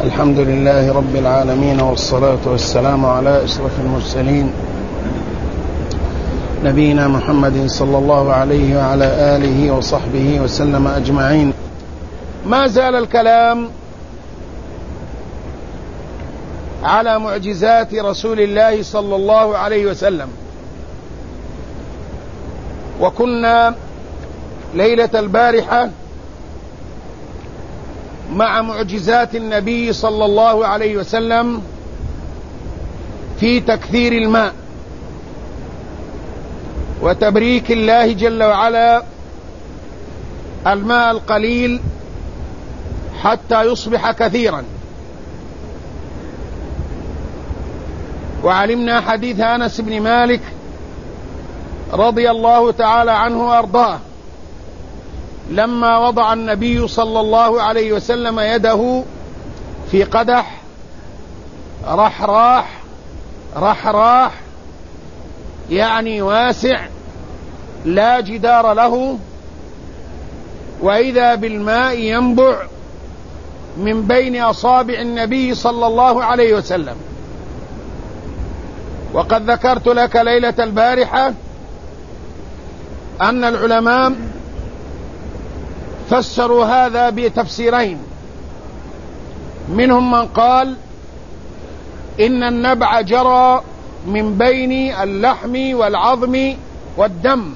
الحمد لله رب العالمين، والصلاة والسلام على أشرف المرسلين نبينا محمد صلى الله عليه وعلى آله وصحبه وسلم أجمعين. ما زال الكلام على معجزات رسول الله صلى الله عليه وسلم، وكنا ليلة البارحة مع معجزات النبي صلى الله عليه وسلم في تكثير الماء وتبريك الله جل وعلا الماء القليل حتى يصبح كثيرا. وعلمنا حديث أنس بن مالك رضي الله تعالى عنه وأرضاه لما وضع النبي صلى الله عليه وسلم يده في قدح رحراح يعني واسع لا جدار له، وإذا بالماء ينبع من بين أصابع النبي صلى الله عليه وسلم. وقد ذكرت لك ليلة البارحة أن العلماء فسروا هذا بتفسيرين، منهم من قال إن النبع جرى من بين اللحم والعظم والدم،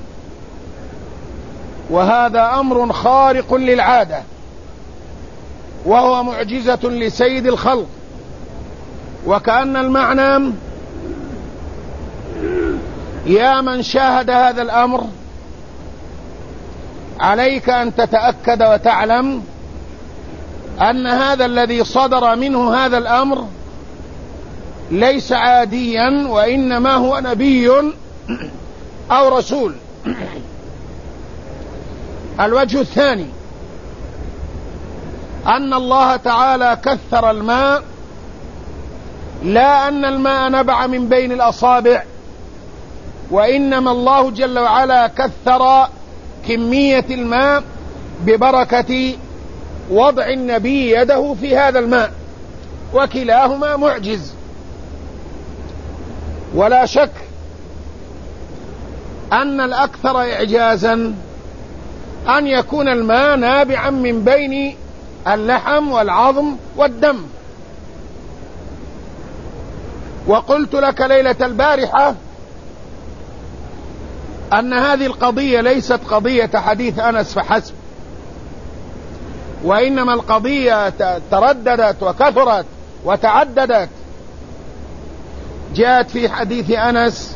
وهذا أمر خارق للعادة وهو معجزة لسيد الخلق. وكأن المعنى يا من شاهد هذا الأمر عليك أن تتأكد وتعلم أن هذا الذي صدر منه هذا الأمر ليس عاديا، وإنما هو نبي أو رسول. الوجه الثاني أن الله تعالى كثر الماء، لا أن الماء نبع من بين الأصابع، وإنما الله جل وعلا كثر كمية الماء ببركة وضع النبي يده في هذا الماء، وكلاهما معجز. ولا شك أن الأكثر إعجازا أن يكون الماء نابعا من بين اللحم والعظم والدم. وقلت لك ليلة البارحة أن هذه القضية ليست قضية حديث أنس فحسب، وإنما القضية ترددت وكثرت وتعددت. جاءت في حديث أنس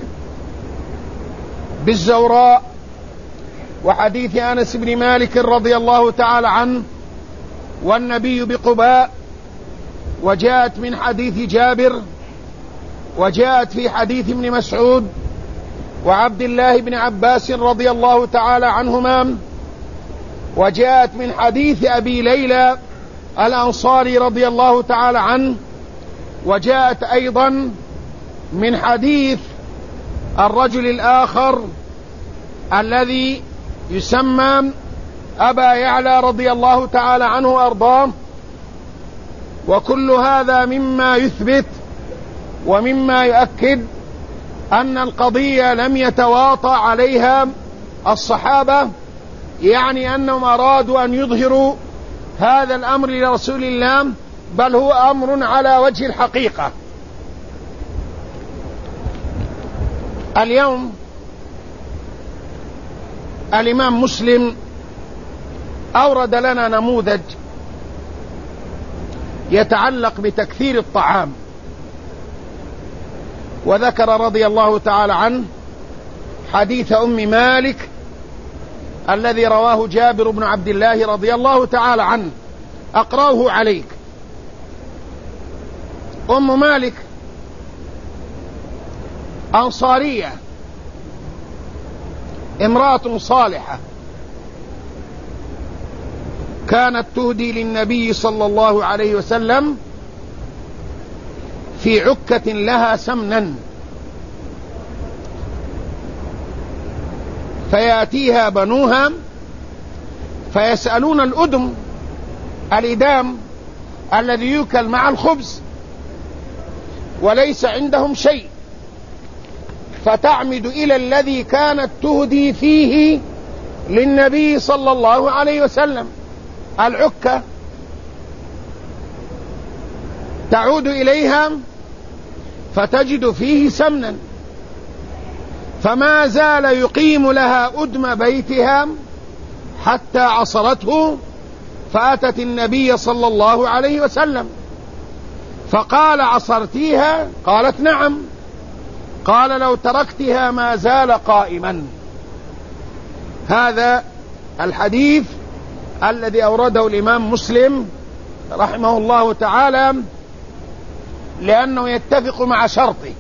بالزوراء، وحديث أنس بن مالك رضي الله تعالى عنه، والنبي بقباء، وجاءت من حديث جابر، وجاءت في حديث ابن مسعود وعبد الله بن عباس رضي الله تعالى عنهما، وجاءت من حديث أبي ليلى الأنصاري رضي الله تعالى عنه، وجاءت أيضا من حديث الرجل الآخر الذي يسمى أبا يعلى رضي الله تعالى عنه وأرضاه. وكل هذا مما يثبت ومما يؤكد أن القضية لم يتواطأ عليها الصحابة، يعني أنهم أرادوا أن يظهروا هذا الأمر لرسول الله، بل هو أمر على وجه الحقيقة. اليوم الإمام مسلم أورد لنا نموذج يتعلق بتكثير الطعام، وذكر رضي الله تعالى عنه حديث أم مالك الذي رواه جابر بن عبد الله رضي الله تعالى عنه. أقرأه عليك. أم مالك أنصارية، امرأة صالحة، كانت تهدي للنبي صلى الله عليه وسلم في عكة لها سمنا، فيأتيها بنوها فيسألون الإدام الذي يؤكل مع الخبز، وليس عندهم شيء، فتعمد إلى الذي كانت تهدي فيه للنبي صلى الله عليه وسلم، العكة، تعود إليها فتجد فيه سمنا، فما زال يقيم لها أدم بيتها حتى عصرته، فأتت النبي صلى الله عليه وسلم فقال: عصرتيها؟ قالت: نعم. قال: لو تركتها ما زال قائما. هذا الحديث الذي أورده الإمام مسلم رحمه الله تعالى لأنه يتفق مع شرطه،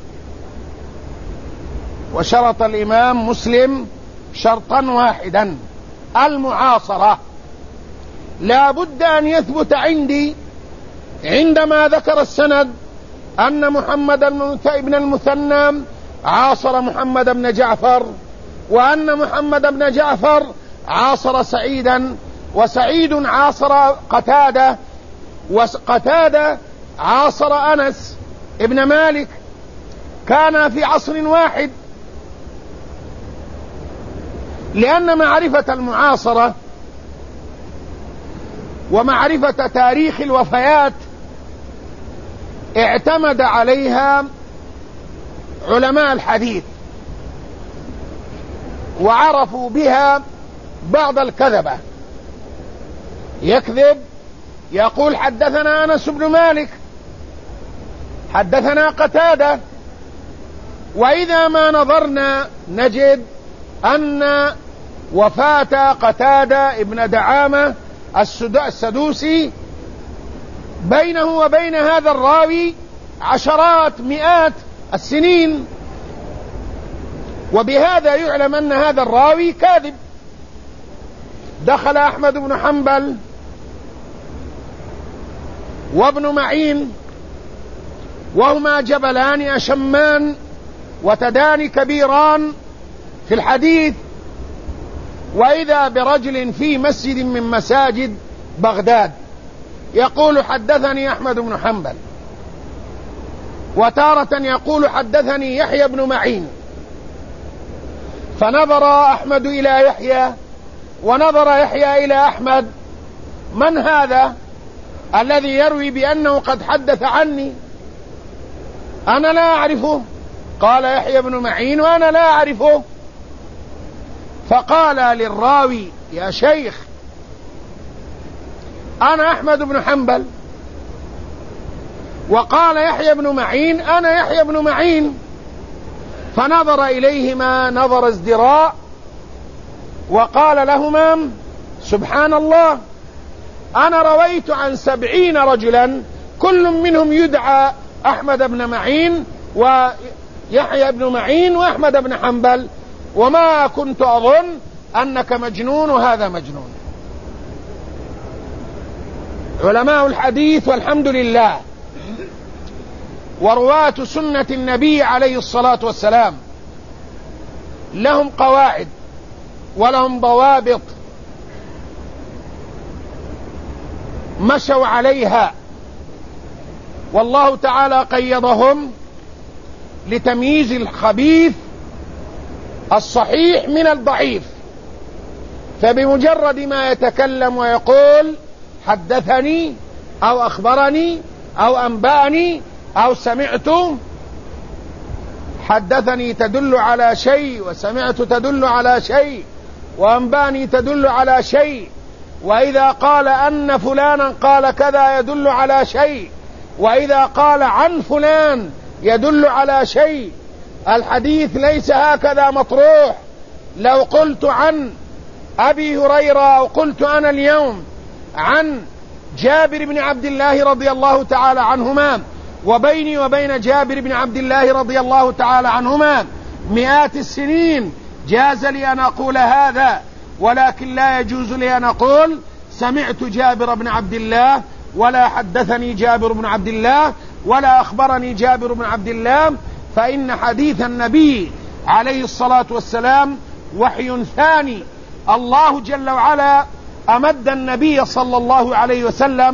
وشرط الإمام مسلم شرطا واحدا: المعاصرة. لا بد أن يثبت عندي عندما ذكر السند أن محمد بن المثنى عاصر محمد بن جعفر، وأن محمد بن جعفر عاصر سعيدا، وسعيد عاصر قتادة، وقتادة عاصر أنس ابن مالك، كان في عصر واحد. لأن معرفة المعاصرة ومعرفة تاريخ الوفيات اعتمد عليها علماء الحديث، وعرفوا بها بعض الكذبة، يكذب يقول: حدثنا أنس بن مالك، حدثنا قتادة، وإذا ما نظرنا نجد أن وفاة قتادة ابن دعامة السدوسي بينه وبين هذا الراوي عشرات مئات السنين، وبهذا يعلم أن هذا الراوي كاذب. دخل أحمد بن حنبل وابن معين وهما جبلان أشمان وتدان كبيران في الحديث، وإذا برجل في مسجد من مساجد بغداد يقول: حدثني أحمد بن حنبل، وتارة يقول: حدثني يحيى بن معين. فنظر أحمد إلى يحيى ونظر يحيى إلى أحمد: من هذا الذي يروي بأنه قد حدث عني؟ أنا لا أعرفه. قال يحيى بن معين: وأنا لا أعرفه. فقال للراوي: يا شيخ، أنا أحمد بن حنبل. وقال يحيى بن معين: أنا يحيى بن معين. فنظر إليهما نظر ازدراء وقال لهما: سبحان الله، أنا رويت عن 70 رجلا كل منهم يدعى أحمد بن معين ويحيى بن معين وأحمد بن حنبل، وما كنت أظن أنك مجنون وهذا مجنون. علماء الحديث والحمد لله ورواة سنة النبي عليه الصلاة والسلام لهم قواعد ولهم ضوابط مشوا عليها، والله تعالى قيضهم لتمييز الخبيث الصحيح من الضعيف. فبمجرد ما يتكلم ويقول حدثني أو أخبرني أو أنبأني أو سمعت، حدثني تدل على شيء، وسمعت تدل على شيء، وأنبأني تدل على شيء، وإذا قال أن فلانا قال كذا يدل على شيء، وإذا قال عن فلان يدل على شيء. الحديث ليس هكذا مطروح. لو قلت عن أبي هريرة أو قلت أنا اليوم عن جابر بن عبد الله رضي الله تعالى عنهما، وبيني وبين جابر بن عبد الله رضي الله تعالى عنهما مئات السنين، جاز لي أن أقول هذا، ولكن لا يجوز لي أن أقول سمعت جابر بن عبد الله، ولا حدثني جابر بن عبد الله، ولا أخبرني جابر بن عبد الله. فإن حديث النبي عليه الصلاة والسلام وحي ثاني. الله جل وعلا أمد النبي صلى الله عليه وسلم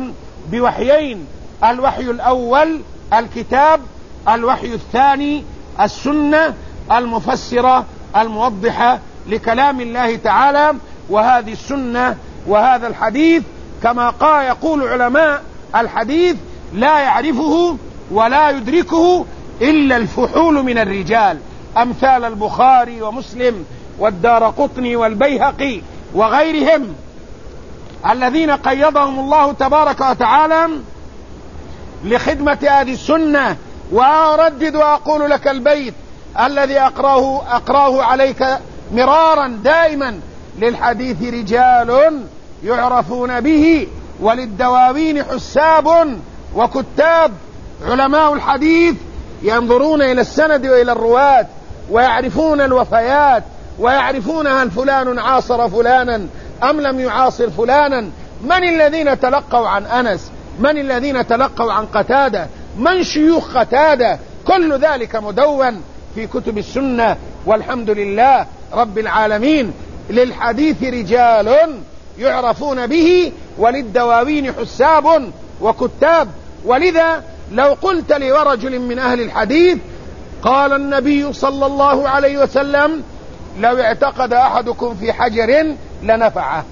بوحيين: الوحي الأول الكتاب، الوحي الثاني السنة المفسرة الموضحة لكلام الله تعالى. وهذه السنة وهذا الحديث كما يقول علماء الحديث لا يعرفه ولا يدركه إلا الفحول من الرجال، أمثال البخاري ومسلم والدارقطني والبيهقي وغيرهم، الذين قيضهم الله تبارك وتعالى لخدمة هذه السنة. وأردد وأقول لك البيت الذي أقراه عليك مرارا دائما: للحديث رجال يعرفون به وللدواوين حساب وكتاب. علماء الحديث ينظرون إلى السند وإلى الرواة ويعرفون الوفيات، ويعرفون هل فلان عاصر فلانا أم لم يعاصر فلانا، من الذين تلقوا عن أنس، من الذين تلقوا عن قتادة، من شيوخ قتادة. كل ذلك مدون في كتب السنة، والحمد لله رب العالمين. للحديث رجال يعرفون به وللدواوين حساب وكتاب. ولذا لو قلت لي ورجل من أهل الحديث: قال النبي صلى الله عليه وسلم: لو اعتقد أحدكم في حجر لنفعه.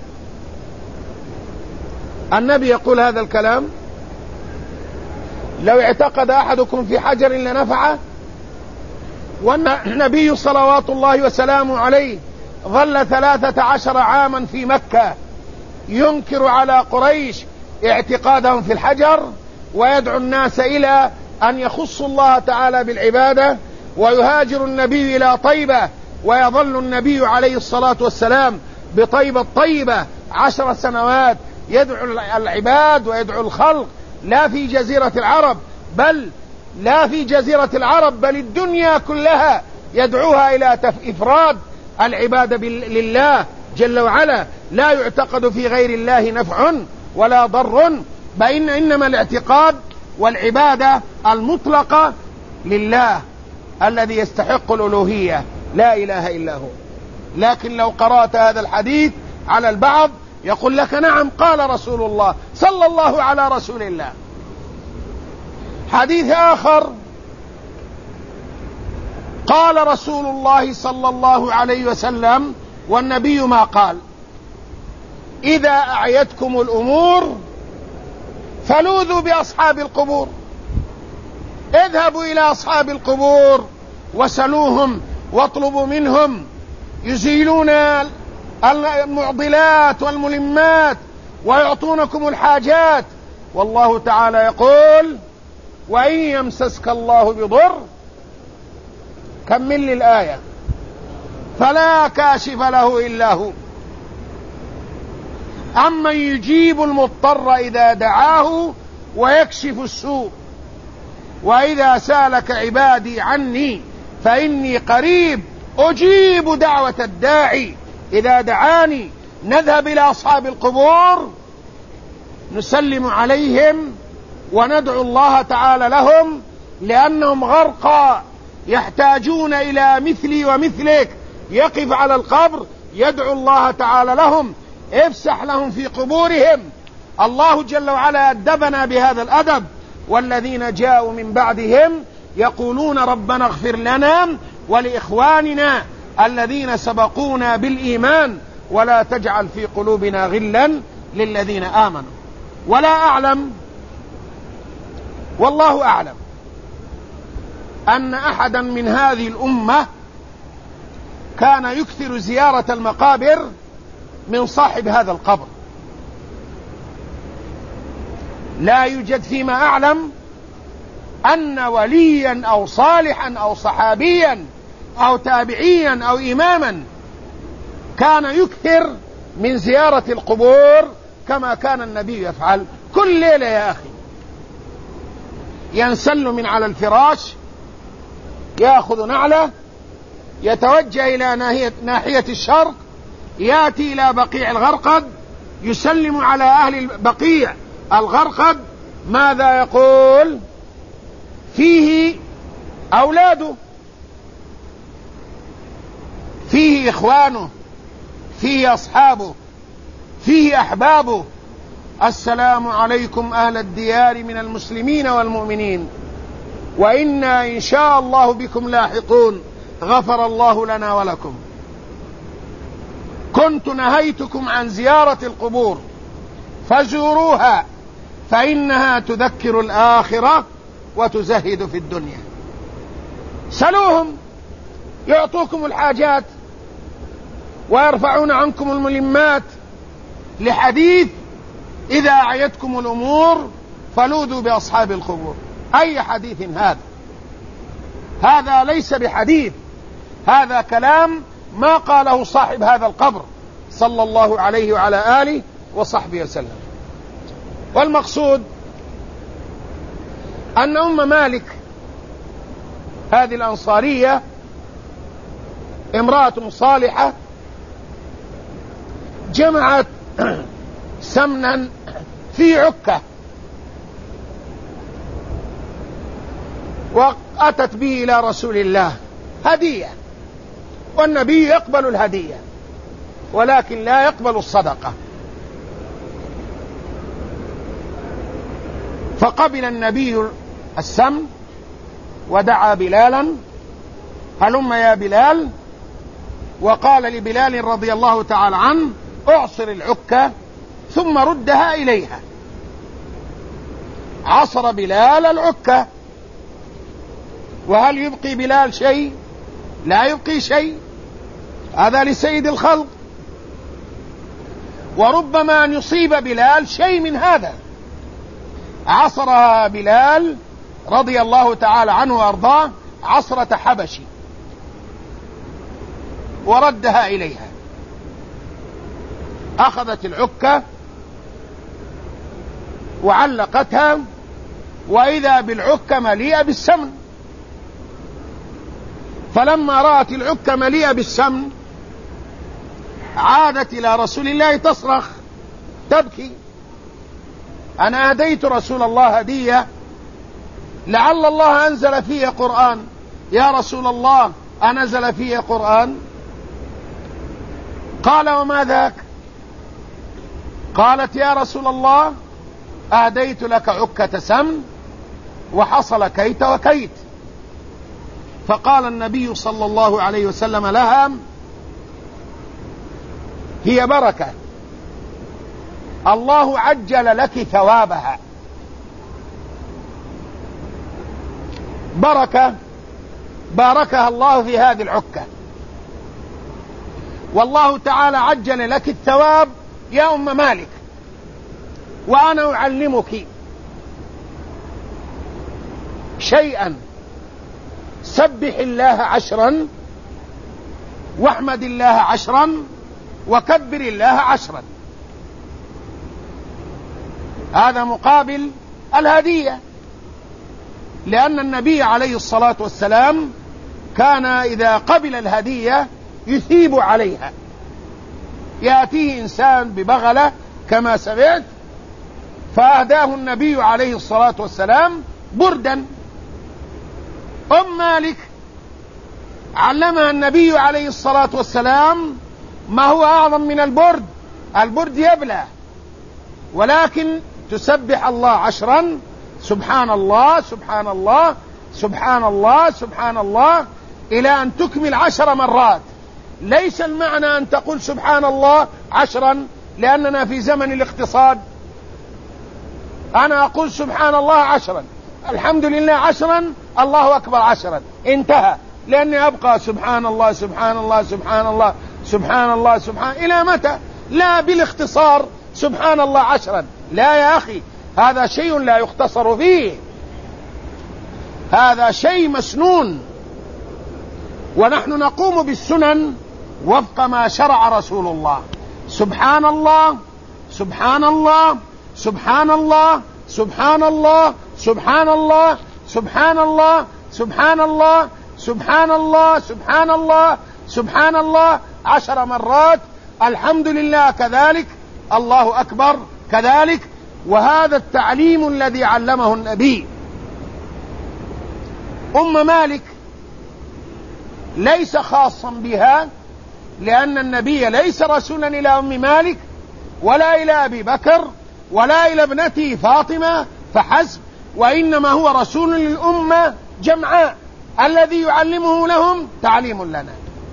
النبي يقول هذا الكلام؟ لو اعتقد أحدكم في حجر لنفعه. والنبي صلوات الله وسلامه عليه ظل 13 عاما في مكة ينكر على قريش اعتقادهم في الحجر، ويدعو الناس إلى أن يخصوا الله تعالى بالعبادة، ويهاجر النبي إلى طيبة، ويظل النبي عليه الصلاة والسلام بطيبة الطيبة 10 سنوات يدعو العباد ويدعو الخلق، لا في جزيرة العرب بل الدنيا كلها يدعوها إلى إفراد العبادة لله جل وعلا، لا يعتقد في غير الله نفع ولا ضر، إنما الاعتقاد والعبادة المطلقة لله الذي يستحق الألوهية، لا إله إلا هو. لكن لو قرأت هذا الحديث على البعض يقول لك: نعم قال رسول الله صلى الله على رسول الله. حديث آخر: قال رسول الله صلى الله عليه وسلم، والنبي ما قال: إذا أعيتكم الأمور فلوذوا بأصحاب القبور. اذهبوا إلى أصحاب القبور وسلوهم واطلبوا منهم، يزيلون المعضلات والملمات ويعطونكم الحاجات. والله تعالى يقول: وإن يمسسك الله بضر، كمل لي الآية، فلا كاشف له إلا هو، أمن يجيب المضطر إذا دعاه ويكشف السوء، وإذا سالك عبادي عني فإني قريب أجيب دعوة الداعي إذا دعاني. نذهب إلى أصحاب القبور نسلم عليهم وندعو الله تعالى لهم، لأنهم غرقى يحتاجون إلى مثلي ومثلك يقف على القبر يدعو الله تعالى لهم، افسح لهم في قبورهم. الله جل وعلا أدبنا بهذا الأدب: والذين جاءوا من بعدهم يقولون ربنا اغفر لنا ولإخواننا الذين سبقونا بالإيمان ولا تجعل في قلوبنا غلا للذين آمنوا. ولا أعلم، والله أعلم، أن أحدا من هذه الأمة كان يكثر زيارة المقابر من صاحب هذا القبر. لا يوجد فيما أعلم أن وليا أو صالحا أو صحابيا أو تابعيا أو إماما كان يكثر من زيارة القبور كما كان النبي يفعل. كل ليلة يا أخي ينسل من على الفراش، يأخذ نعله، يتوجه إلى ناحية الشرق، يأتي إلى بقيع الغرقد، يسلم على أهل بقيع الغرقد. ماذا يقول؟ فيه أولاده، فيه إخوانه، فيه أصحابه، فيه أحبابه، السلام عليكم أهل الديار من المسلمين والمؤمنين وإنا إن شاء الله بكم لاحقون غفر الله لنا ولكم. كنت نهيتكم عن زيارة القبور فزوروها فإنها تذكر الآخرة وتزهد في الدنيا. سلوهم يعطوكم الحاجات ويرفعون عنكم الملمات، لحديث إذا أعيتكم الأمور فلوذوا بأصحاب القبور. أي حديث هذا؟ هذا ليس بحديث، هذا كلام ما قاله صاحب هذا القبر صلى الله عليه وعلى آله وصحبه وسلم. والمقصود أن أم مالك هذه الأنصارية امرأة صالحة جمعت سمنا في عكة وأتت به إلى رسول الله هدية، والنبي يقبل الهدية ولكن لا يقبل الصدقة. فقبل النبي السمن ودعا بلالا: هلم يا بلال. وقال لبلال رضي الله تعالى عنه: اعصر العكة ثم ردها إليها. عصر بلال العكة، وهل يبقي بلال شيء؟ لا يبقي شيء، هذا لسيد الخلق، وربما أن يصيب بلال شيء من هذا. عصرها بلال رضي الله تعالى عنه وأرضاه عصرة حبشي وردها إليها. أخذت العكة وعلقتها، وإذا بالعكة مليئة بالسمن. فلما رأت العكة مليئة بالسمن عادت إلى رسول الله تصرخ تبكي: أنا أهديت رسول الله هدية لعل الله أنزل فيه قرآن، يا رسول الله أنزل فيه قرآن؟ قال: وما ذاك؟ قالت: يا رسول الله أهديت لك عكة سمن وحصل كيت وكيت. فقال النبي صلى الله عليه وسلم لها: هي بركة، الله عجل لك ثوابها. بركة باركها الله في هذه العكة، والله تعالى عجل لك الثواب يا أم مالك. وأنا أعلمك شيئا: سبح الله 10، واحمد الله 10، وكبر الله 10. هذا مقابل الهدية، لأن النبي عليه الصلاة والسلام كان إذا قبل الهدية يثيب عليها. يأتيه إنسان ببغلة كما سمعت، فأهداه النبي عليه الصلاة والسلام بردا. أم مالك علمها النبي عليه الصلاة والسلام ما هو أعظم من البرد. البرد يبلى، ولكن تسبح الله 10، سبحان الله سبحان الله سبحان الله سبحان الله، إلى أن تكمل 10 مرات. ليس المعنى أن تقول سبحان الله 10، لأننا في زمن الاقتصاد. أنا أقول سبحان الله 10، الحمد لله 10، الله أكبر 10، انتهى. لأني أبقى سبحان الله سبحان الله سبحان الله سبحان الله سبحان، إلى متى؟ لا بالاختصار سبحان الله 10. لا يا أخي، هذا شيء لا يختصر فيه، هذا شيء مسنون، ونحن نقوم بالسنن وفق ما شرع رسول الله. سبحان الله سبحان الله سبحان الله سبحان الله سبحان الله سبحان الله سبحان الله سبحان الله سبحان الله سبحان الله 10 مرات. الحمد لله كذلك، الله أكبر كذلك. وهذا التعليم الذي علمه النبي. أم مالك ليس خاصا بها، لأن النبي ليس رسولا إلى أم مالك ولا إلى أبي بكر، ولا إلى ابنته فاطمة فحسب، وإنما هو رسول للأمة جمعاء، الذي يعلمه لهم تعليم لنا.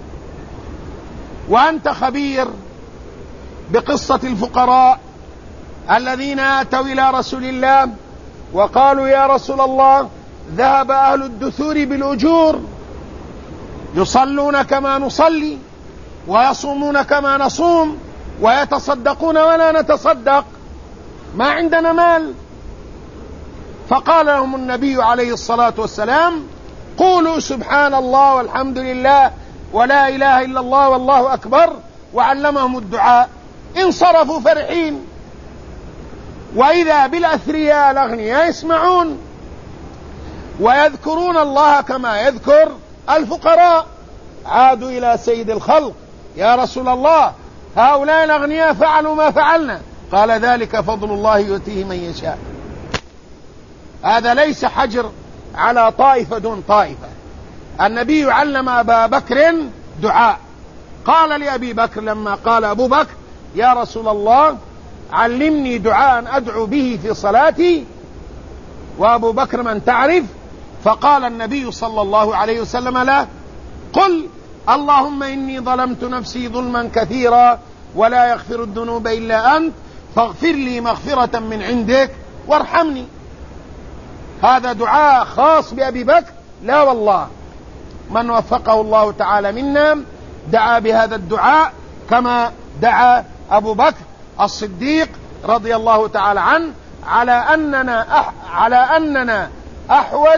وأنت خبير بقصة الفقراء الذين آتوا إلى رسول الله وقالوا يا رسول الله ذهب أهل الدثور بالأجور، يصلون كما نصلي ويصومون كما نصوم ويتصدقون ولا نتصدق، ما عندنا مال. فقال لهم النبي عليه الصلاة والسلام قولوا سبحان الله والحمد لله ولا إله إلا الله والله أكبر، وعلمهم الدعاء. انصرفوا فرحين، وإذا بالأثرياء الأغنياء يسمعون ويذكرون الله كما يذكر الفقراء. عادوا إلى سيد الخلق يا رسول الله هؤلاء الأغنياء فعلوا ما فعلنا، قال ذلك فضل الله يؤتيه من يشاء. هذا ليس حجر على طائفة دون طائفة. النبي علم أبا بكر دعاء، قال لأبي بكر لما قال أبو بكر يا رسول الله علمني دعاء أدعو به في صلاتي، وأبو بكر من تعرف، فقال النبي صلى الله عليه وسلم له قل اللهم إني ظلمت نفسي ظلما كثيرا ولا يغفر الذنوب إلا أنت فاغفر لي مغفرة من عندك وارحمني. هذا دعاء خاص بأبي بكر؟ لا والله، من وفقه الله تعالى منا دعا بهذا الدعاء كما دعا أبو بكر الصديق رضي الله تعالى عنه، على أننا أحوج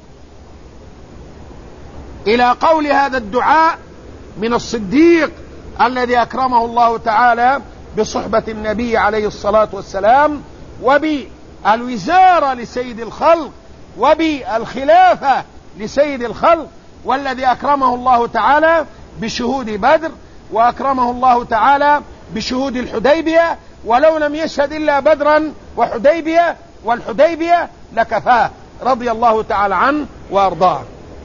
إلى قول هذا الدعاء من الصديق الذي أكرمه الله تعالى بصحبة النبي عليه الصلاة والسلام وبالوزارة لسيد الخلق وبالخلافة لسيد الخلق، والذي أكرمه الله تعالى بشهود بدر وأكرمه الله تعالى بشهود الحديبية، ولو لم يشهد إلا بدرا وحديبية والحديبية لكفاه رضي الله تعالى عنه وأرضاه.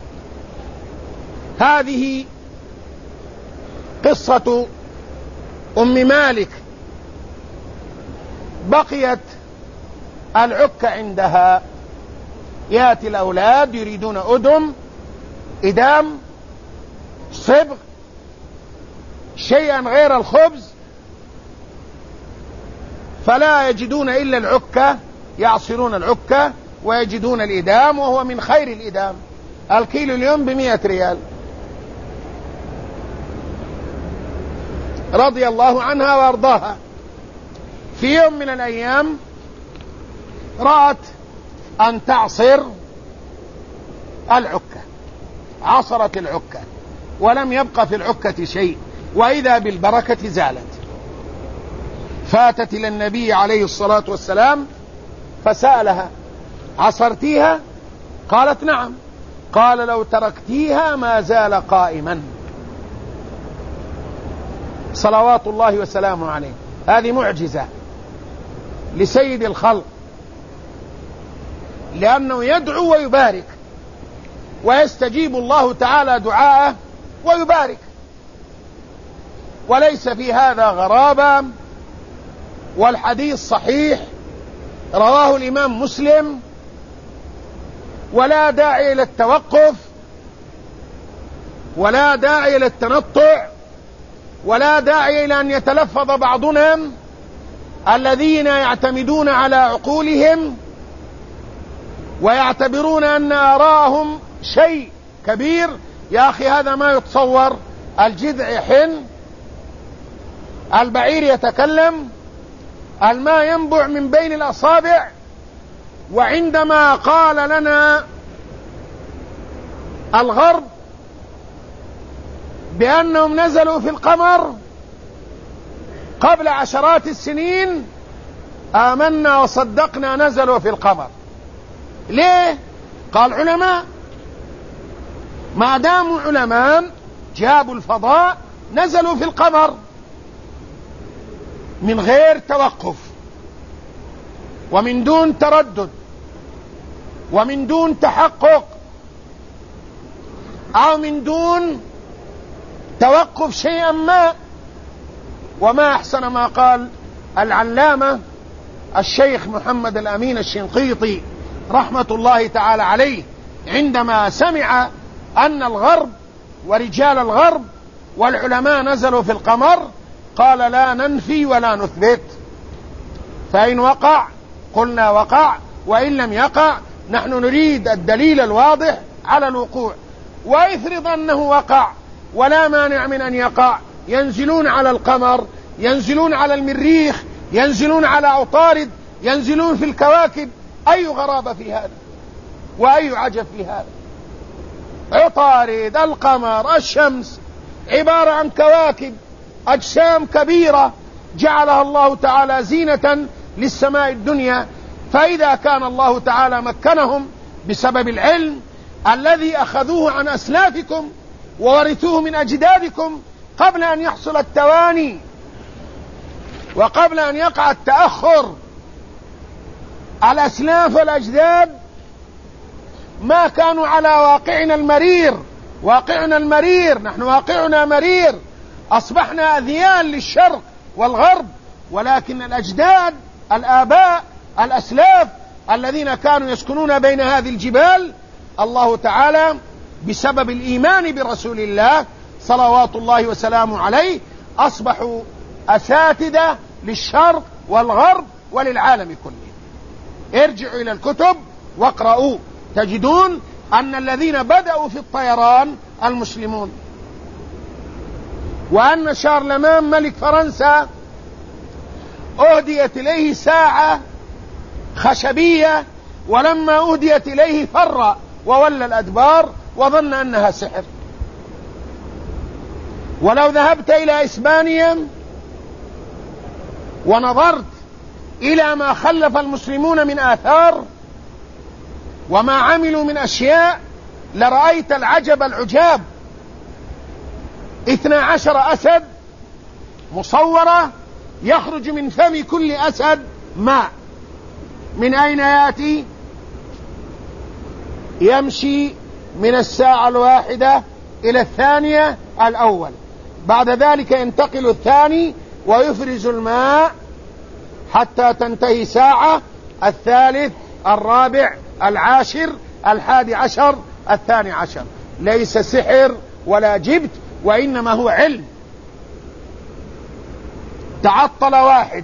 هذه قصة أم مالك. بقيت العكة عندها. يأتي الأولاد يريدون إدام صبغ شيئا غير الخبز، فلا يجدون إلا العكة، يعصرون العكة ويجدون الإدام، وهو من خير الإدام. الكيلو اليوم ب100 ريال. رضي الله عنها وارضاها. في يوم من الأيام رأت أن تعصر العكة، عصرت العكة ولم يبق في العكة شيء، وإذا بالبركة زالت. فاتت إلى النبي عليه الصلاة والسلام فسألها عصرتيها؟ قالت نعم. قال لو تركتيها ما زال قائما صلوات الله وسلامه عليه. هذه معجزة لسيد الخلق، لأنه يدعو ويبارك، ويستجيب الله تعالى دعاءه ويبارك، وليس في هذا غرابة. والحديث صحيح رواه الإمام مسلم، ولا داعي إلى التوقف ولا داعي إلى التنطع ولا داعي إلى أن يتلفظ بعضنا الذين يعتمدون على عقولهم ويعتبرون أن آراءهم شيء كبير. يا أخي هذا ما يتصور. الجذع يحن، البعير يتكلم، الماء ينبع من بين الأصابع. وعندما قال لنا الغرب بأنهم نزلوا في القمر قبل عشرات السنين آمنا وصدقنا نزلوا في القمر. ليه؟ قال علماء. ما داموا علماء جابوا الفضاء نزلوا في القمر من غير توقف ومن دون تردد ومن دون تحقق أو من دون توقف شيئا ما. وما أحسن ما قال العلامة الشيخ محمد الأمين الشنقيطي رحمة الله تعالى عليه عندما سمع أن الغرب ورجال الغرب والعلماء نزلوا في القمر قال لا ننفي ولا نثبت، فإن وقع قلنا وقع، وإن لم يقع نحن نريد الدليل الواضح على الوقوع. وافرض أنه وقع ولا مانع من أن يقع، ينزلون على القمر، ينزلون على المريخ، ينزلون على عطارد، ينزلون في الكواكب، أي غرابة في هذا وأي عجب في هذا؟ عطارد، القمر، الشمس عبارة عن كواكب، أجسام كبيرة جعلها الله تعالى زينة للسماء الدنيا. فإذا كان الله تعالى مكنهم بسبب العلم الذي أخذوه عن أسلافكم وورثوه من أجدادكم قبل أن يحصل التواني وقبل أن يقع التأخر، الأسلاف والأجداد ما كانوا على واقعنا المرير. واقعنا المرير، نحن واقعنا مرير، أصبحنا أذيال للشرق والغرب، ولكن الأجداد، الآباء، الأسلاف الذين كانوا يسكنون بين هذه الجبال، الله تعالى بسبب الإيمان برسول الله صلوات الله وسلامه عليه أصبحوا أساتذة للشرق والغرب وللعالم كله. ارجعوا إلى الكتب واقرأوا، تجدون أن الذين بدأوا في الطيران المسلمون، وأن شارلمان ملك فرنسا أهديت إليه ساعة خشبية، ولما أهديت إليه فر وولى الأدبار وظن أنها سحر. ولو ذهبت إلى إسبانيا ونظرت إلى ما خلف المسلمون من آثار وما عملوا من أشياء لرأيت العجب العجاب. 12 أسد مصورة يخرج من فم كل أسد ماء. من أين يأتي؟ يمشي من الساعة الواحدة إلى الثانية الأول، بعد ذلك ينتقل الثاني ويفرز الماء حتى تنتهي ساعة، الثالث، الرابع، العاشر، 11، 12. ليس سحر ولا جبت، وإنما هو علم. تعطل واحد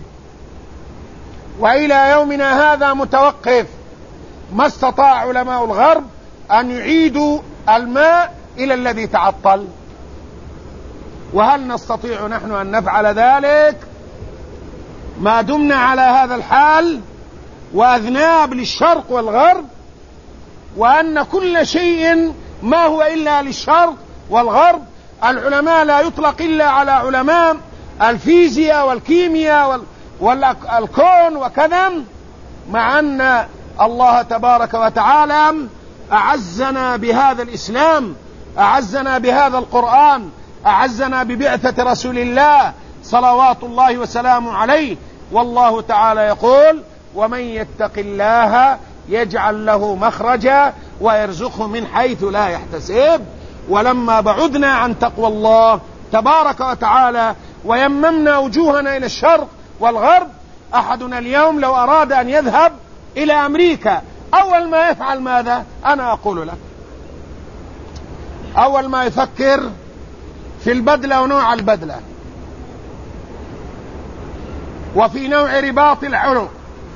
وإلى يومنا هذا متوقف، ما استطاع علماء الغرب أن يعيدوا الماء إلى الذي تعطل. وهل نستطيع نحن أن نفعل ذلك ما دمنا على هذا الحال وأذناب للشرق والغرب، وأن كل شيء ما هو إلا للشرق والغرب؟ العلماء لا يطلق إلا على علماء الفيزياء والكيمياء والكون وكذا، مع أن الله تبارك وتعالى أعزنا بهذا الإسلام، أعزنا بهذا القرآن، أعزنا ببعثة رسول الله صلوات الله وسلامه عليه. والله تعالى يقول ومن يتق الله يجعل له مخرجا ويرزقه من حيث لا يحتسب. ولما بعدنا عن تقوى الله تبارك وتعالى ويممنا وجوهنا إلى الشرق والغرب، أحدنا اليوم لو أراد أن يذهب إلى أمريكا أول ما يفعل ماذا؟ أنا أقول لك، أول ما يفكر في البدلة ونوع البدلة، وفي نوع رباط العنق،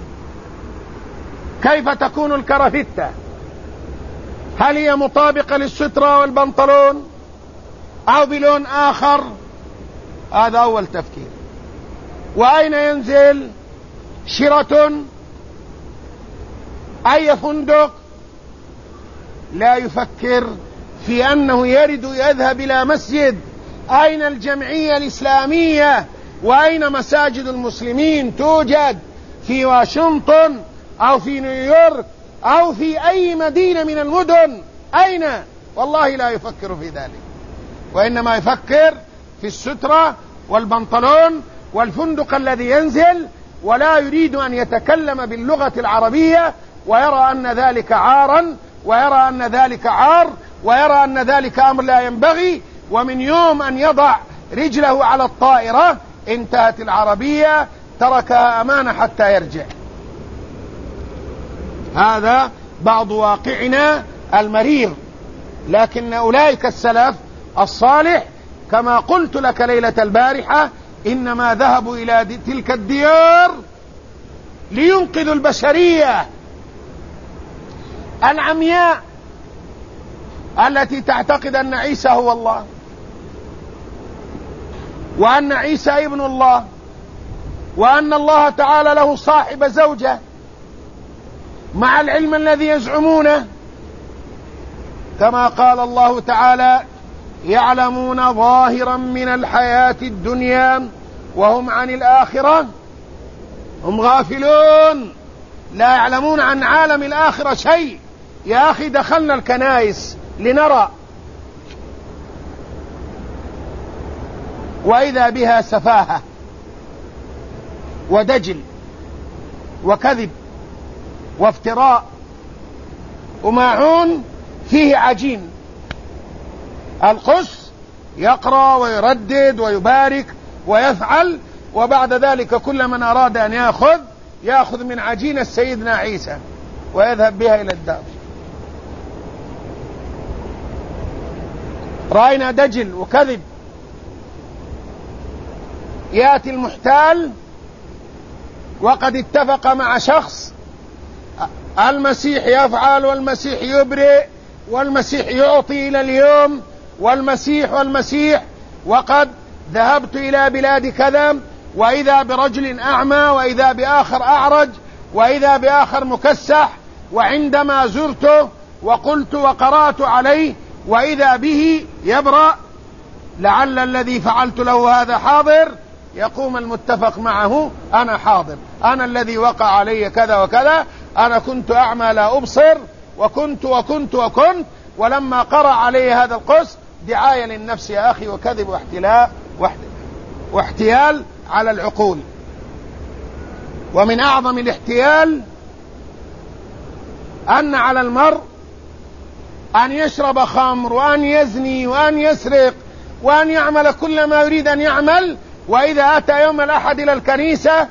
كيف تكون الكرافتة، هل هي مطابقة للسترة والبنطلون أو بلون آخر؟ هذا أول تفكير. وأين ينزل؟ شيراتون، أي فندق؟ لا يفكر في أنه يريد يذهب إلى مسجد. أين الجمعية الإسلامية وأين مساجد المسلمين توجد؟ في واشنطن أو في نيويورك أو في أي مدينة من المدن؟ أين؟ والله لا يفكر في ذلك، وإنما يفكر في السترة والبنطلون والفندق الذي ينزل، ولا يريد أن يتكلم باللغة العربية، ويرى أن ذلك عارا، ويرى أن ذلك عار، ويرى أن ذلك أمر لا ينبغي. ومن يوم أن يضع رجله على الطائرة انتهت العربية، تركها أمانة حتى يرجع. هذا بعض واقعنا المرير. لكن أولئك السلف الصالح كما قلت لك ليلة البارحة إنما ذهبوا إلى تلك الديار لينقذوا البشرية العمياء التي تعتقد أن عيسى هو الله وأن عيسى ابن الله وأن الله تعالى له صاحب زوجة، مع العلم الذي يزعمونه. كما قال الله تعالى: يعلمون ظاهرا من الحياة الدنيا وهم عن الآخرة هم غافلون، لا يعلمون عن عالم الآخرة شيء. يا أخي دخلنا الكنائس لنرى، وإذا بها سفاهة ودجل وكذب وافتراء وماعون فيه عجين. القس يقرأ ويردد ويبارك ويفعل، وبعد ذلك كل من أراد أن يأخذ من عجين سيدنا عيسى ويذهب بها إلى الدار. رأينا دجل وكذب. يأتي المحتال وقد اتفق مع شخص المسيح يفعل والمسيح يبرئ والمسيح يعطي إلى اليوم والمسيح، وقد ذهبت إلى بلاد كذا وإذا برجل أعمى وإذا بآخر أعرج وإذا بآخر مكسح، وعندما زرته وقلت وقرأت عليه وإذا به يبرأ، لعل الذي فعلت له هذا حاضر. يقوم المتفق معه: أنا حاضر، أنا الذي وقع علي كذا وكذا، أنا كنت أعمى لا أبصر وكنت. ولما قرأ علي هذا القس دعاية للنفس يا أخي، وكذب واحتيال على العقول. ومن أعظم الاحتيال أن على المرء أن يشرب خمر وأن يزني وأن يسرق وأن يعمل كل ما يريد أن يعمل، وإذا أتى يوم الأحد إلى الكنيسة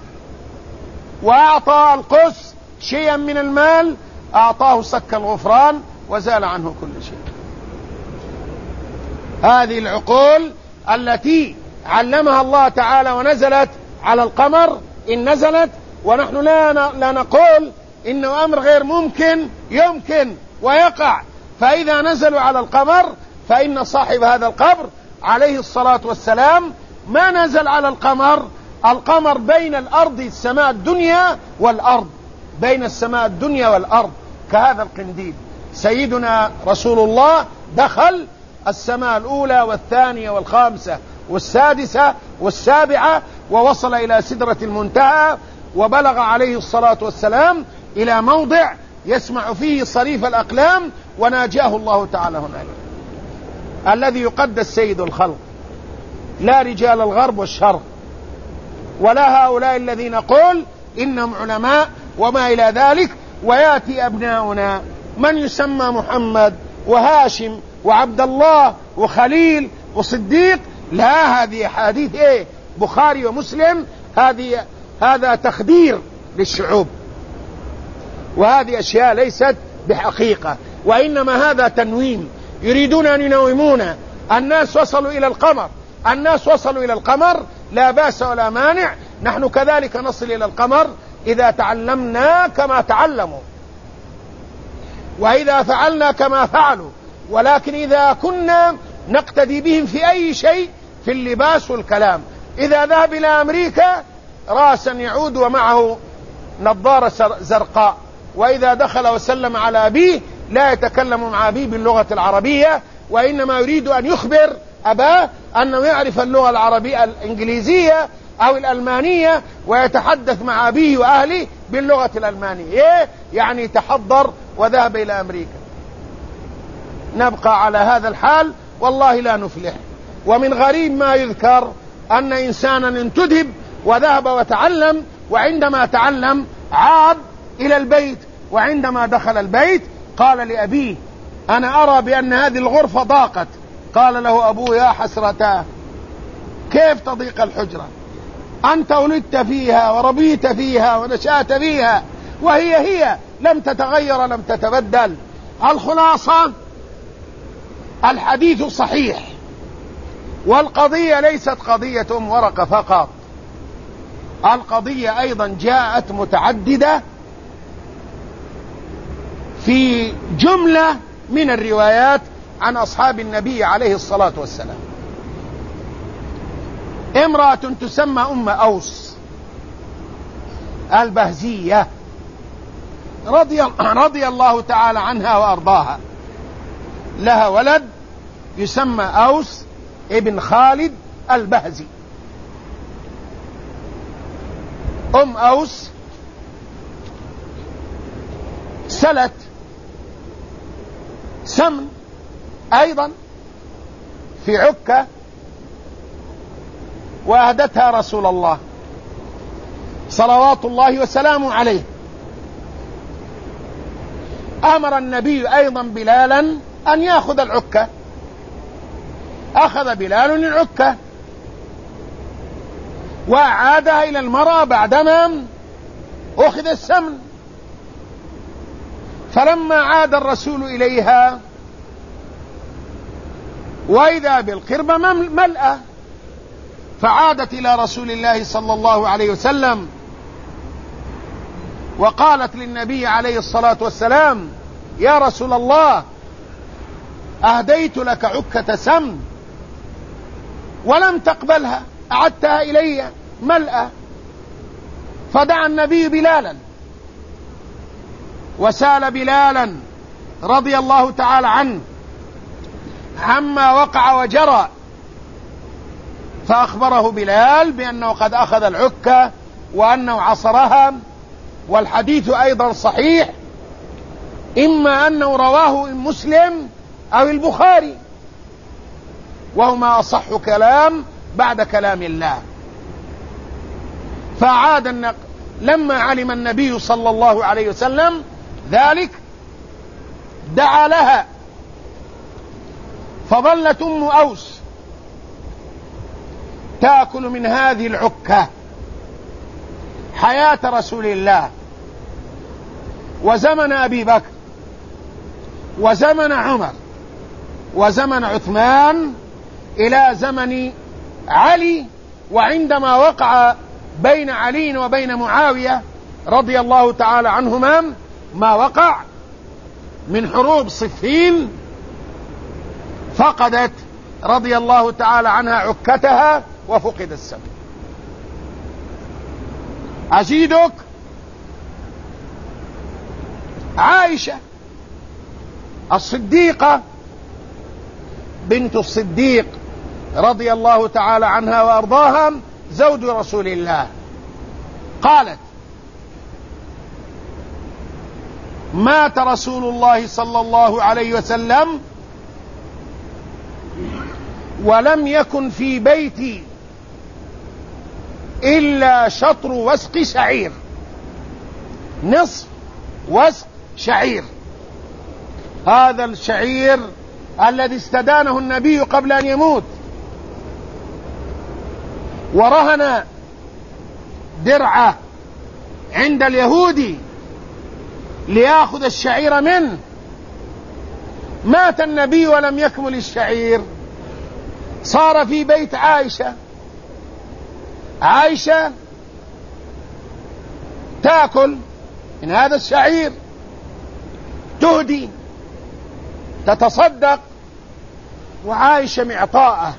وأعطى القس شيئا من المال أعطاه سك الغفران وزال عنه كل شيء. هذه العقول التي علمها الله تعالى ونزلت على القمر إن نزلت، ونحن لا نقول إنه أمر غير ممكن، يمكن ويقع. فإذا نزلوا على القمر فإن صاحب هذا القبر عليه الصلاة والسلام ما نزل على القمر بين الأرض السماء الدنيا والأرض، بين السماء الدنيا والأرض كهذا القنديل. سيدنا رسول الله دخل السماء الأولى والثانية والخامسة والسادسة والسابعة ووصل إلى سدرة المنتهى، وبلغ عليه الصلاة والسلام إلى موضع يسمع فيه صريف الأقلام، وناجاه الله تعالى هناك. الذي يقدس سيد الخلق، لا رجال الغرب والشرق ولا هؤلاء الذين نقول إنهم علماء وما إلى ذلك. ويأتي أبناؤنا من يسمى محمد وهاشم وعبد الله وخليل وصديق، لا، هذه حديث بخاري ومسلم، هذا تخدير للشعوب، وهذه أشياء ليست بحقيقة، وإنما هذا تنويم. يريدون أن ينومونا. الناس وصلوا إلى القمر، لا بأس ولا مانع، نحن كذلك نصل إلى القمر إذا تعلمنا كما تعلموا وإذا فعلنا كما فعلوا. ولكن إذا كنا نقتدي بهم في أي شيء، في اللباس والكلام، إذا ذهب إلى أمريكا رأسا يعود ومعه نظارة زرقاء، وإذا دخل وسلم على أبيه لا يتكلم مع أبيه باللغة العربية، وإنما يريد أن يخبر أباه أنه يعرف اللغة العربية الإنجليزية أو الألمانية، ويتحدث مع أبيه وأهله باللغة الألمانية. يعني تحضر وذهب إلى أمريكا. نبقى على هذا الحال والله لا نفلح. ومن غريب ما يذكر أن إنسانا انتدب وذهب وتعلم، وعندما تعلم عاد إلى البيت، وعندما دخل البيت قال لأبيه: أنا أرى بأن هذه الغرفة ضاقت. قال له أبوه: يا حسرتاه، كيف تضيق الحجرة؟ أنت ولدت فيها وربيت فيها ونشأت فيها، وهي لم تتغير لم تتبدل. الخلاصة: الحديث صحيح، والقضية ليست قضية ورقة فقط، القضية أيضا جاءت متعددة في جملة من الروايات عن أصحاب النبي عليه الصلاة والسلام. امرأة تسمى أم أوس البهزية رضي الله تعالى عنها وأرضاها، لها ولد يسمى أوس ابن خالد البهزي. أم أوس سلت سمن أيضا في عكة وأهدتها رسول الله صلوات الله وسلامه عليه. أمر النبي أيضا بلالا أن يأخذ العكة، أخذ بلال العكة وأعادها إلى المرأة بعدما أخذ السمن. فلما عاد الرسول إليها وإذا بالقربة ملأة، فعادت إلى رسول الله صلى الله عليه وسلم وقالت للنبي عليه الصلاة والسلام: يا رسول الله، أهديت لك عكة سمن ولم تقبلها، أعدتها إلي ملأة. فدعا النبي بلالا وسال بلالا رضي الله تعالى عنه عما وقع وجرى، فأخبره بلال بأنه قد أخذ العكة وأنه عصرها. والحديث أيضا صحيح، إما أنه رواه مسلم أو البخاري، وهما أصح كلام بعد كلام الله. فعاد لما علم النبي صلى الله عليه وسلم ذلك دعا لها، فظلت أم أوس تأكل من هذه العكة حياة رسول الله وزمن أبي بكر وزمن عمر وزمن عثمان إلى زمن علي. وعندما وقع بين علي وبين معاوية رضي الله تعالى عنهما ما وقع من حروب صفين، فقدت رضي الله تعالى عنها عكتها وفقد السمن. أزيدك: عائشة الصديقة بنت الصديق رضي الله تعالى عنها وأرضاها زوج رسول الله، قالت: مات رسول الله صلى الله عليه وسلم ولم يكن في بيتي إلا شطر وسق شعير، نصف وسق شعير، هذا الشعير الذي استدانه النبي قبل أن يموت، ورهن درعه عند اليهودي ليأخذ الشعير منه. مات النبي ولم يكمل الشعير، صار في بيت عائشة. عائشة تأكل من هذا الشعير، تهدي، تتصدق، وعائشة معطاءة،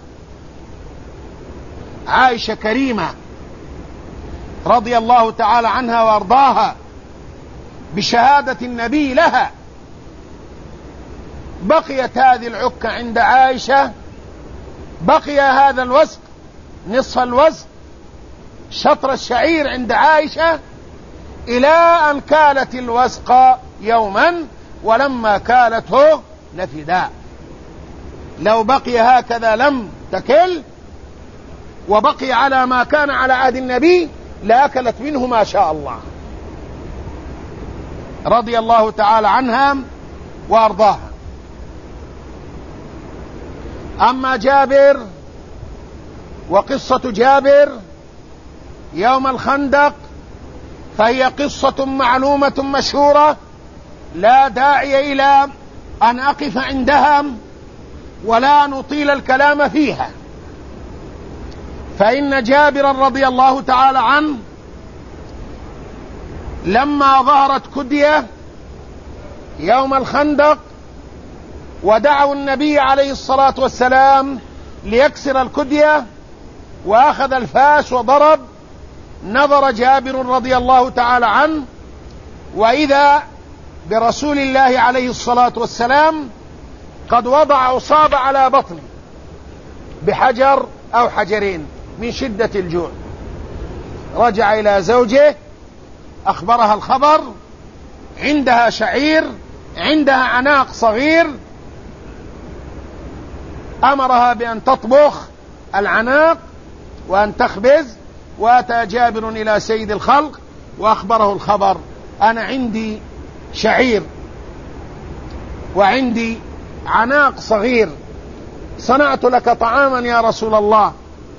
عائشة كريمة رضي الله تعالى عنها وارضاها بشهادة النبي لها. بقيت هذه العكة عند عائشة، بقي هذا الوسق نصف الوسق شطر الشعير عند عائشة إلى أن كالت الوسق يوما، ولما كالته نفدا. لو بقي هكذا لم تكل وبقي على ما كان على عهد النبي لأكلت منه ما شاء الله رضي الله تعالى عنها وأرضاها. أما جابر وقصة جابر يوم الخندق فهي قصة معلومة مشهورة لا داعي إلى أن أقف عندها ولا نطيل الكلام فيها. فإن جابرا رضي الله تعالى عنه لما ظهرت كدية يوم الخندق ودعوا النبي عليه الصلاة والسلام ليكسر الكدية وأخذ الفاس وضرب، نظر جابر رضي الله تعالى عنه وإذا برسول الله عليه الصلاة والسلام قد وضع أصابع على بطنه بحجر أو حجرين من شدة الجوع. رجع إلى زوجه أخبرها الخبر، عندها شعير، عندها عناق صغير، أمرها بأن تطبخ العناق وأن تخبز. وأتى جابر إلى سيد الخلق وأخبره الخبر: أنا عندي شعير وعندي عناق صغير، صنعت لك طعاما يا رسول الله.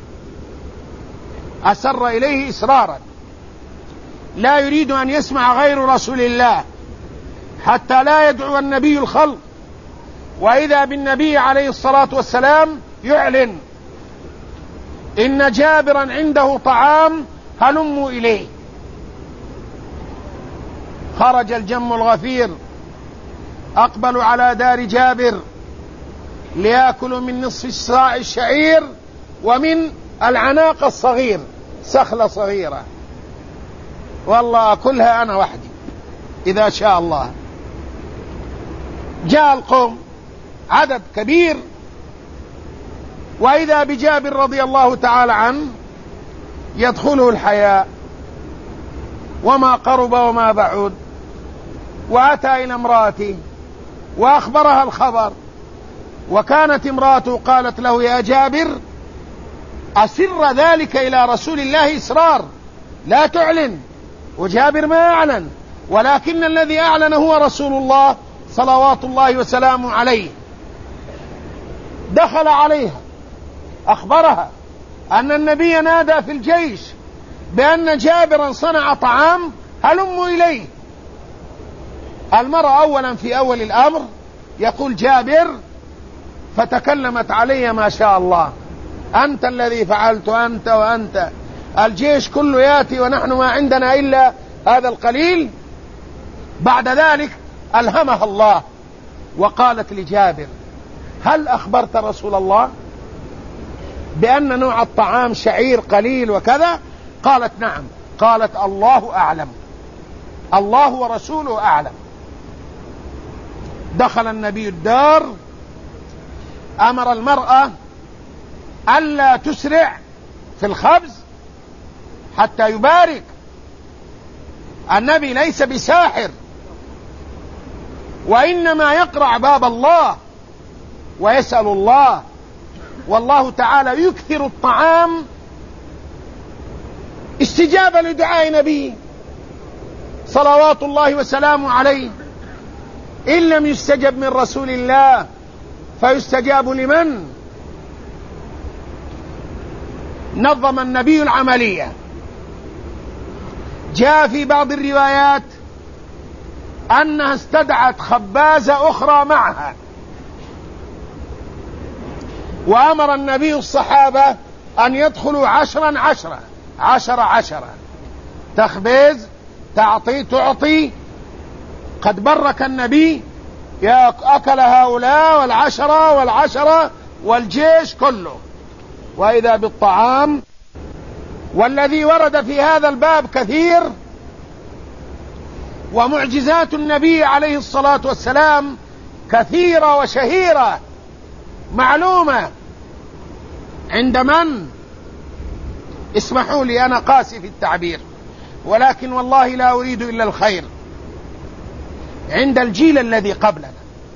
أسر إليه إسرارا، لا يريد أن يسمع غير رسول الله حتى لا يدعو النبي الخلق. وإذا بالنبي عليه الصلاة والسلام يعلن: إن جابرا عنده طعام هلموا إليه. خرج الجم الغفير، أقبلوا على دار جابر ليأكلوا من نصف الصاع الشعير ومن العناق الصغير، سخلة صغيرة. والله أكلها أنا وحدي إذا شاء الله. جاء القوم عدد كبير، وإذا بجابر رضي الله تعالى عنه يدخله الحياء، وما قرب وما بعد، وأتى إلى امرأته وأخبرها الخبر. وكانت امرأته قالت له: يا جابر، أسر ذلك إلى رسول الله إسرار، لا تعلن. وجابر ما أعلن، ولكن الذي أعلن هو رسول الله صلوات الله وسلامه عليه. دخل عليها أخبرها أن النبي نادى في الجيش بأن جابرا صنع طعام هلموا إليه. المرأة أولا في أول الأمر يقول جابر، فتكلمت علي ما شاء الله: أنت الذي فعلت، أنت وأنت، الجيش كله ياتي ونحن ما عندنا إلا هذا القليل. بعد ذلك ألهمها الله وقالت لجابر: هل أخبرت رسول الله بأن نوع الطعام شعير قليل وكذا؟ قالت: نعم. قالت: الله أعلم، الله ورسوله أعلم. دخل النبي الدار، أمر المرأة ألا تسرع في الخبز حتى يبارك. النبي ليس بساحر، وإنما يقرع باب الله ويسأل الله، والله تعالى يكثر الطعام استجابة لدعاء نبيه صلوات الله وسلامه عليه. إن لم يستجب من رسول الله فيستجاب لمن؟ نظم النبي العملية. جاء في بعض الروايات أنها استدعت خبازة أخرى معها، وأمر النبي الصحابة أن يدخلوا 10 تخبز، تعطي. قد برك النبي: يا أكل هؤلاء والعشرة والجيش كله. وإذا بالطعام. والذي ورد في هذا الباب كثير، ومعجزات النبي عليه الصلاة والسلام كثيرة وشهيرة معلومة عند من؟ اسمحوا لي، أنا قاسي في التعبير، ولكن والله لا أريد إلا الخير. عند الجيل الذي قبلنا.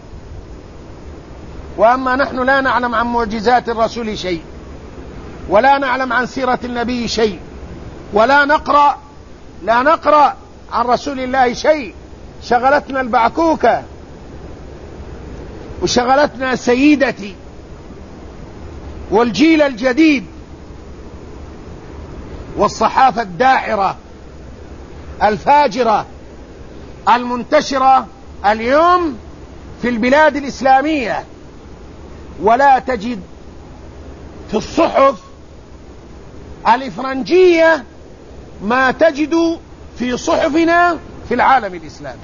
وأما نحن لا نعلم عن معجزات الرسول شيء، ولا نعلم عن سيرة النبي شيء، ولا نقرأ عن رسول الله شيء. شغلتنا البعكوكة، وشغلتنا سيدتي والجيل الجديد والصحافة الداعرة الفاجرة المنتشرة اليوم في البلاد الإسلامية، ولا تجد في الصحف الإفرنجية ما تجد في صحفنا في العالم الإسلامي.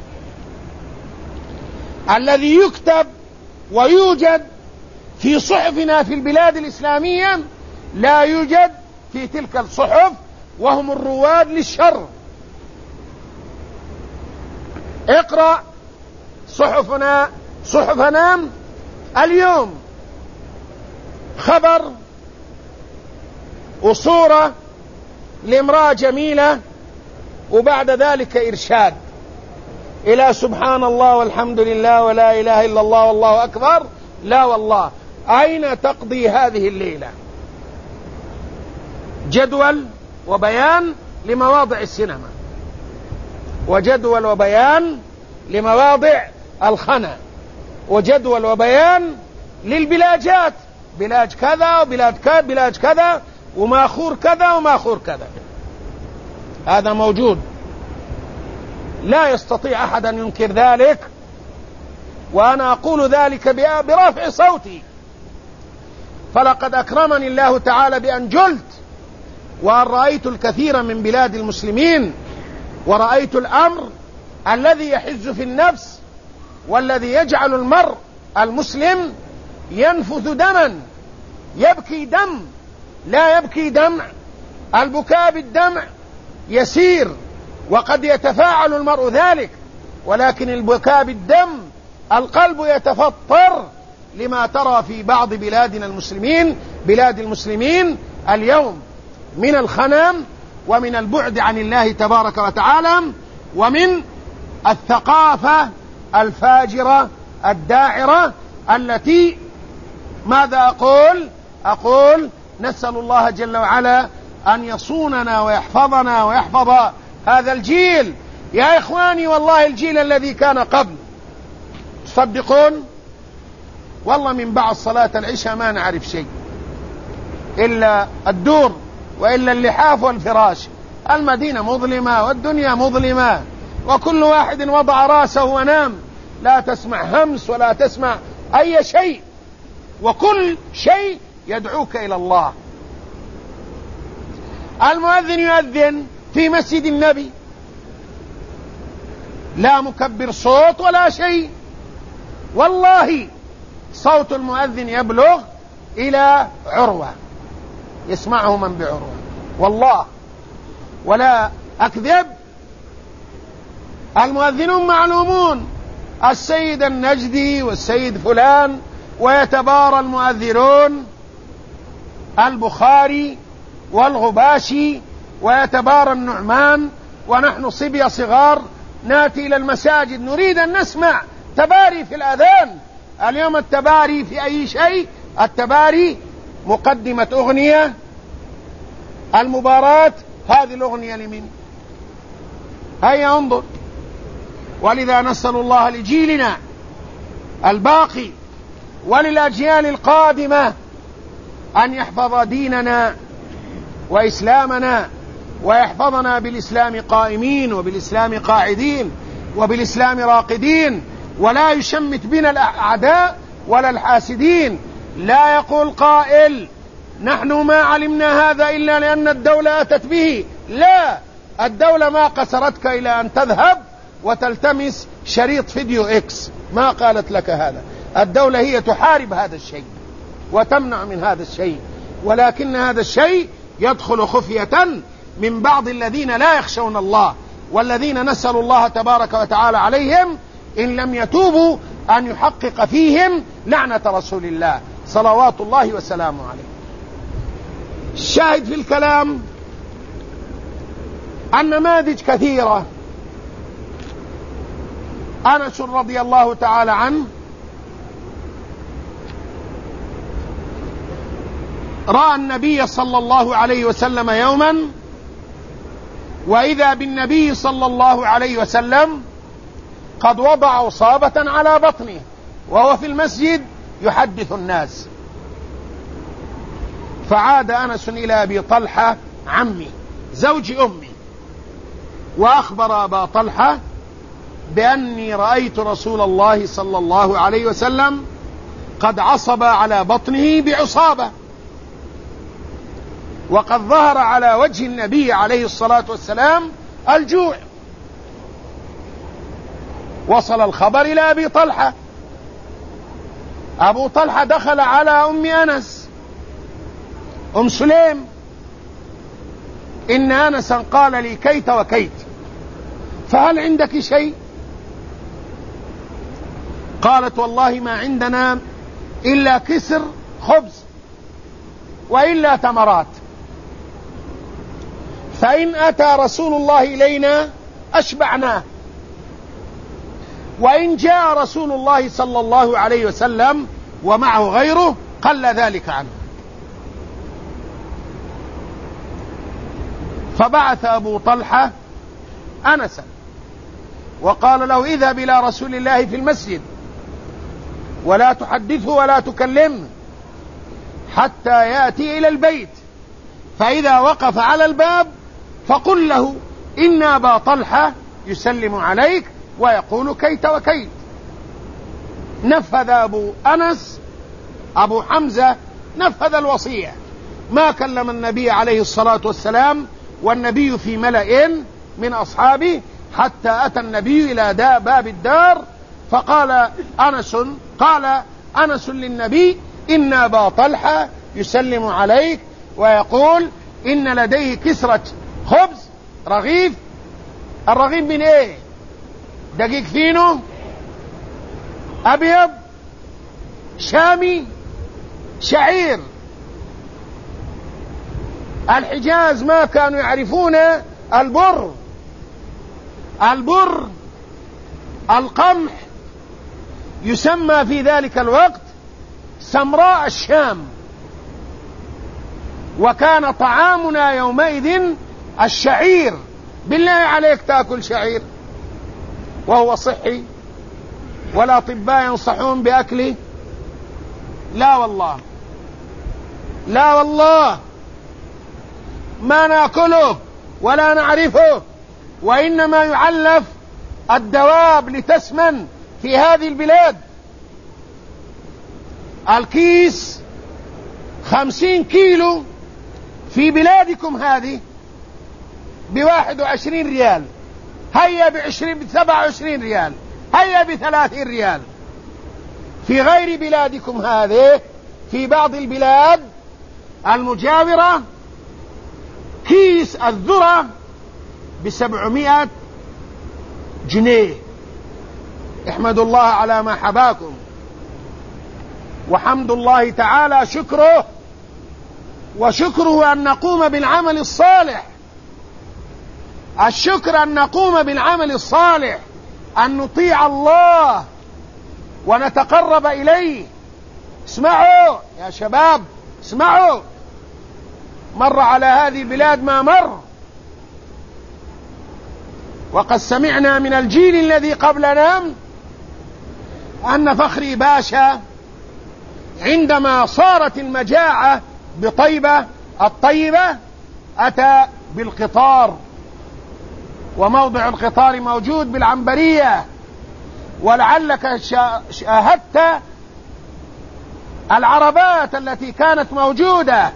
الذي يكتب ويوجد في صحفنا في البلاد الإسلامية لا يوجد في تلك الصحف، وهم الرواد للشر. اقرأ صحفنا اليوم، خبر وصورة لامرأة جميلة، وبعد ذلك إرشاد إلى سبحان الله والحمد لله ولا إله إلا الله والله أكبر. لا والله، أين تقضي هذه الليلة؟ جدول وبيان لمواضع السينما، وجدول وبيان لمواضع الخنا، وجدول وبيان للبلاجات، بلاج كذا وبلاد كذا، بلاج كذا وماخور كذا وماخور كذا. هذا موجود، لا يستطيع أحد أن ينكر ذلك، وأنا أقول ذلك برفع صوتي. فلقد أكرمني الله تعالى بأن جلت وأن رأيت الكثير من بلاد المسلمين، ورأيت الأمر الذي يحز في النفس، والذي يجعل المرء المسلم ينفث دما، يبكي دم، لا يبكي دمع. البكاء بالدمع يسير وقد يتفاعل المرء ذلك، ولكن البكاء بالدم القلب يتفطر لما ترى في بعض بلادنا المسلمين، بلاد المسلمين اليوم، من الخنام ومن البعد عن الله تبارك وتعالى، ومن الثقافة الفاجرة الداعرة التي ماذا أقول نسأل الله جل وعلا أن يصوننا ويحفظنا ويحفظ هذا الجيل. يا إخواني، والله الجيل الذي كان قبل، تصدقون والله من بعد صلاة العشاء ما نعرف شيء إلا الدور وإلا اللحاف والفراش. المدينة مظلمة والدنيا مظلمة، وكل واحد وضع راسه ونام، لا تسمع همس ولا تسمع أي شيء، وكل شيء يدعوك إلى الله. المؤذن يؤذن في مسجد النبي، لا مكبر صوت ولا شيء، والله صوت المؤذن يبلغ إلى عروة، يسمعه من بعروة، والله ولا أكذب. المؤذنون معلومون، السيد النجدي والسيد فلان، ويتبارى المؤذنون البخاري والغباشي، ويتبارى النعمان، ونحن صبية صغار ناتي إلى المساجد نريد أن نسمع تباري في الأذان. اليوم التباري في أي شيء؟ التباري مقدمة أغنية، المباراة هذه الأغنية لمن؟ هيا انظر. ولذا نسأل الله لجيلنا الباقي وللأجيال القادمة أن يحفظ ديننا وإسلامنا، ويحفظنا بالإسلام قائمين، وبالإسلام قاعدين، وبالإسلام راقدين، ولا يشمت بنا الأعداء ولا الحاسدين. لا يقول قائل نحن ما علمنا هذا إلا لأن الدولة أتت به، لا، الدولة ما قصرتك إلى أن تذهب وتلتمس شريط فيديو إكس، ما قالت لك هذا. الدولة هي تحارب هذا الشيء وتمنع من هذا الشيء، ولكن هذا الشيء يدخل خفية من بعض الذين لا يخشون الله، والذين نسأل الله تبارك وتعالى عليهم إن لم يتوبوا أن يحقق فيهم لعنة رسول الله صلوات الله وسلامه عليه. الشاهد في الكلام أن نماذج كثيرة. أنس رضي الله تعالى عنه رأى النبي صلى الله عليه وسلم يوما، وإذا بالنبي صلى الله عليه وسلم قد وضع إصابة على بطنه وهو في المسجد يحدث الناس. فعاد أنس إلى أبي طلحة عمي زوج أمي وأخبر أبا طلحة بأني رأيت رسول الله صلى الله عليه وسلم قد عصب على بطنه بعصابة، وقد ظهر على وجه النبي عليه الصلاة والسلام الجوع. وصل الخبر إلى أبي طلحة. أبو طلحة دخل على أم أنس أم سليم: إن أنسا قال لي كيت وكيت، فهل عندك شيء؟ قالت: والله ما عندنا إلا كسر خبز وإلا تمرات، فإن أتى رسول الله إلينا أشبعناه، وإن جاء رسول الله صلى الله عليه وسلم ومعه غيره قل ذلك عنه. فبعث أبو طلحة أنسا وقال له: اذهب إلى رسول الله في المسجد ولا تحدثه ولا تكلمه حتى يأتي إلى البيت، فإذا وقف على الباب فقل له: إن أبا طلحة يسلم عليك ويقول كيت وكيت. نفذ أبو حمزة نفذ الوصية، ما كلم النبي عليه الصلاة والسلام والنبي في ملأ من أصحابه، حتى أتى النبي إلى باب الدار فقال أنس للنبي: إن أبا طلحة يسلم عليك ويقول إن لديه كسرة خبز رغيف. الرغيف من إيه؟ دقيق فينو، أبيض، شامي، شعير. الحجاز ما كانوا يعرفون البر القمح يسمى في ذلك الوقت سمراء الشام، وكان طعامنا يومئذ الشعير. بالله عليك تأكل شعير وهو صحي والأطباء ينصحون بأكله؟ لا والله، لا والله، ما نأكله ولا نعرفه، وإنما يعلف الدواب لتسمن في هذه البلاد. الكيس 50 كيلو في بلادكم هذه ب21 ريال، هيا ب27 ريال، هيا ب30 ريال. في غير بلادكم هذه في بعض البلاد المجاورة كيس الذرة ب700 جنيه. احمدوا الله على ما حباكم، وحمد الله تعالى شكره، وشكره أن نقوم بالعمل الصالح. الشكر أن نقوم بالعمل الصالح، أن نطيع الله ونتقرب إليه. اسمعوا يا شباب، اسمعوا، مر على هذه البلاد ما مر، وقد سمعنا من الجيل الذي قبلنا أن فخري باشا عندما صارت المجاعة بطيبة الطيبة أتى بالقطار، وموضع القطار موجود بالعنبرية، ولعلك شاهدت العربات التي كانت موجودة.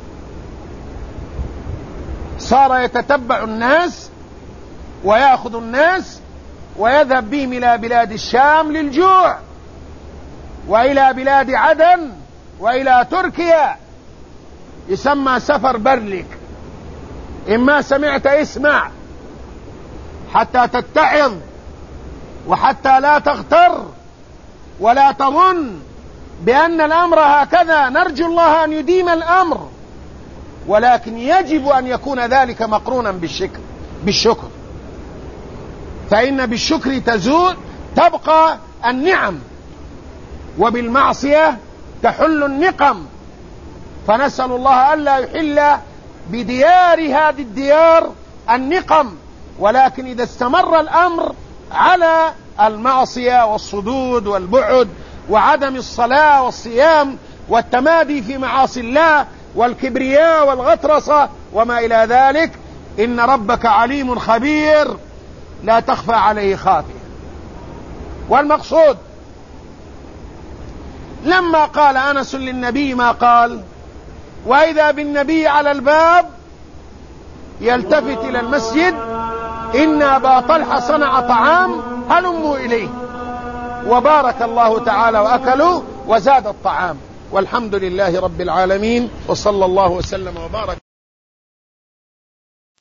صار يتتبع الناس ويأخذ الناس ويذهب بهم إلى بلاد الشام للجوع، وإلى بلاد عدن، وإلى تركيا، يسمى سفر برلك. إما سمعت اسمع حتى تتعظ، وحتى لا تغتر ولا تظن بأن الأمر هكذا. نرجو الله أن يديم الأمر، ولكن يجب أن يكون ذلك مقرونا بالشكر، فإن بالشكر تبقى النعم، وبالمعصية تحل النقم. فنسأل الله ألا يحل بديار هذه الديار النقم، ولكن إذا استمر الأمر على المعصية والصدود والبعد وعدم الصلاة والصيام والتمادي في معاصي الله والكبرياء والغطرسة وما إلى ذلك، إن ربك عليم خبير لا تخفى عليه خافية. والمقصود لما قال أنس للنبي ما قال، وإذا بالنبي على الباب يلتفت إلى المسجد: إن أبا طلحة صنع طعام هلموا إليه. وبارك الله تعالى وأكلوا وزاد الطعام. والحمد لله رب العالمين، وصلى الله وسلم وبارك